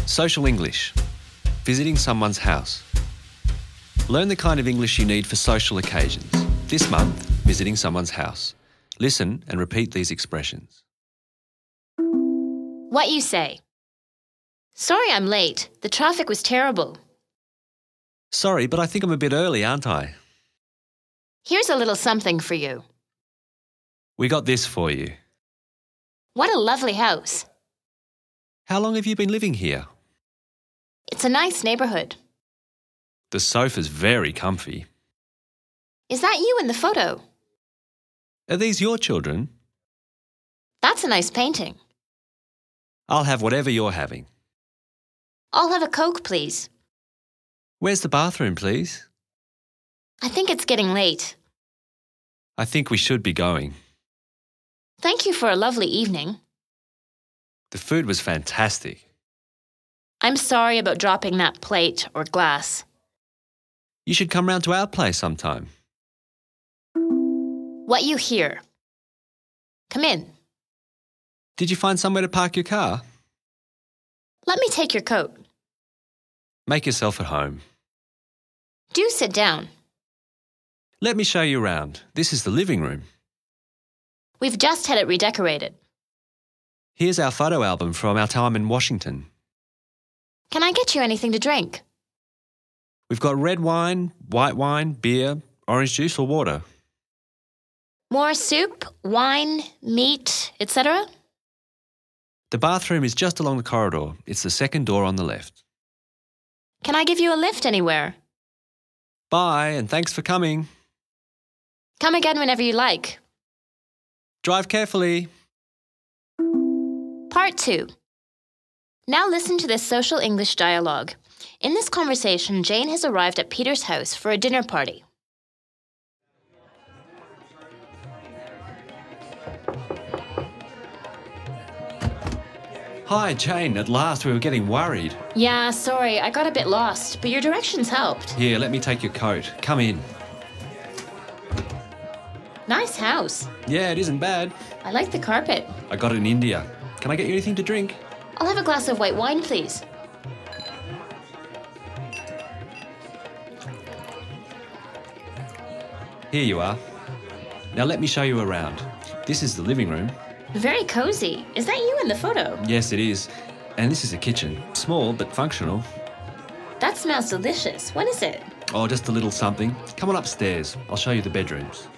Social English. Visiting someone's house. Learn the kind of English you need for social occasions. This month, visiting someone's house. Listen and repeat these expressions. What you say. Sorry I'm late. The traffic was terrible. Sorry, but I think I'm a bit early, aren't I? Here's a little something for you. We got this for you. What a lovely house. How long have you been living here? It's a nice neighborhood. The sofa's very comfy. Is that you in the photo? Are these your children? That's a nice painting. I'll have whatever you're having. I'll have a Coke, please. Where's the bathroom, please? I think it's getting late. I think we should be going. Thank you for a lovely evening. The food was fantastic. I'm sorry about dropping that plate or glass. You should come round to our place sometime. What you hear. Come in. Did you find somewhere to park your car? Let me take your coat. Make yourself at home. Do sit down. Let me show you around. This is the living room. We've just had it redecorated. Here's our photo album from our time in Washington. Can I get you anything to drink? We've got red wine, white wine, beer, orange juice or water. More soup, wine, meat, etc.? The bathroom is just along the corridor. It's the second door on the left. Can I give you a lift anywhere? Bye, and thanks for coming. Come again whenever you like. Drive carefully. Part 2. Now listen to this social English dialogue. In this conversation, Jane has arrived at Peter's house for a dinner party. Hi, Jane. At last, we were getting worried. Yeah, sorry, I got a bit lost, but your directions helped. Here, let me take your coat. Come in. Nice house. Yeah, it isn't bad. I like the carpet. I got it in India. Can I get you anything to drink? I'll have a glass of white wine, please. Here you are. Now let me show you around. This is the living room. Very cozy. Is that you in the photo? Yes, it is. And this is a kitchen. Small but functional. That smells delicious. What is it? Oh, just a little something. Come on upstairs. I'll show you the bedrooms.